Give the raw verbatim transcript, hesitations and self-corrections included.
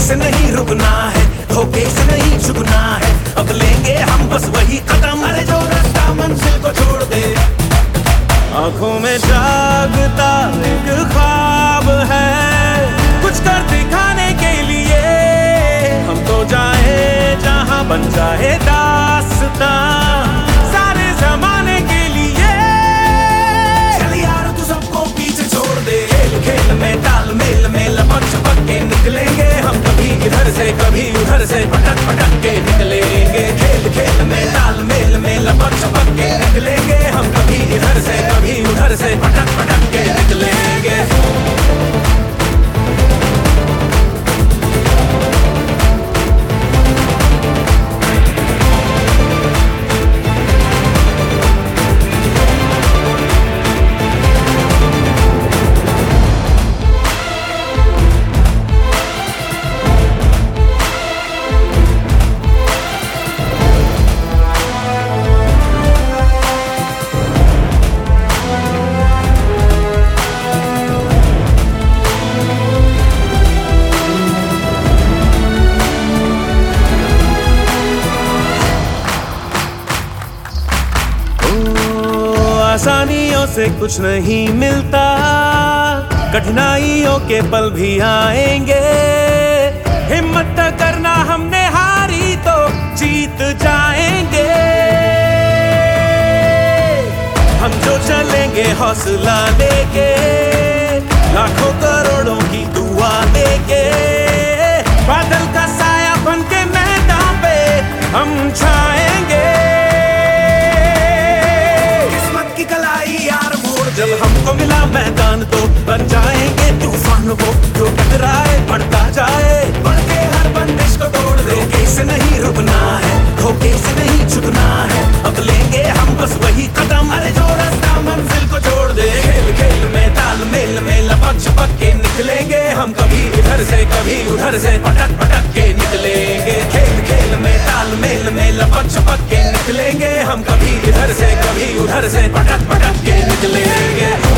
से नहीं रुकना है, धोखे से नहीं झुकना है, अब लेंगे हम बस वही कदम, अरे जो रास्ता मंजिल को छोड़ दे। आंखों में जागता एक ख्वाब है, कुछ कर दिखाने के लिए, हम तो जाए जहां बन जाए दास्तां सारे जमाने के लिए। चल यार तू सबको पीछे छोड़ दे, खेल खेल में तालमेल में लपक छपक के निकलेंगे हम, कभी इधर से कभी उधर से पटक पटक के निकलेंगे। खेल खेल में तालमेल में लपक छपक के निकलेंगे हम, कभी इधर से कभी उधर से पटक पटक के निकलेंगे। आसानियों से कुछ नहीं मिलता, कठिनाइयों के पल भी आएंगे, हिम्मत करना हमने हारी तो जीत जाएंगे। हम जो चलेंगे हौसला लेके, लाखों करोड़ों की दुआ लेके, बादल का साया बन के मैदान पे हम छाएंगे। जब हमको मिला मैदान तो बन जाएंगे तूफान, वो जो टकराए बढ़ता जाए, बढ़ के हर बंदिश को तोड़ दे। धोखे से नहीं रुकना है, धोखे से नहीं झुकना है, अब लेंगे हम बस वही कदम, अरे जो रास्ता मंजिल को छोड़ दे। खेल खेल में तालमेल में लपक छपक के निकलेंगे हम, कभी इधर से कभी उधर से पटक पटक के निकलेंगे। खेल खेल में तालमेल में लपक छपक के निकलेंगे हम, कभी इधर से कभी उधर से पटक पटक के निकलेंगे।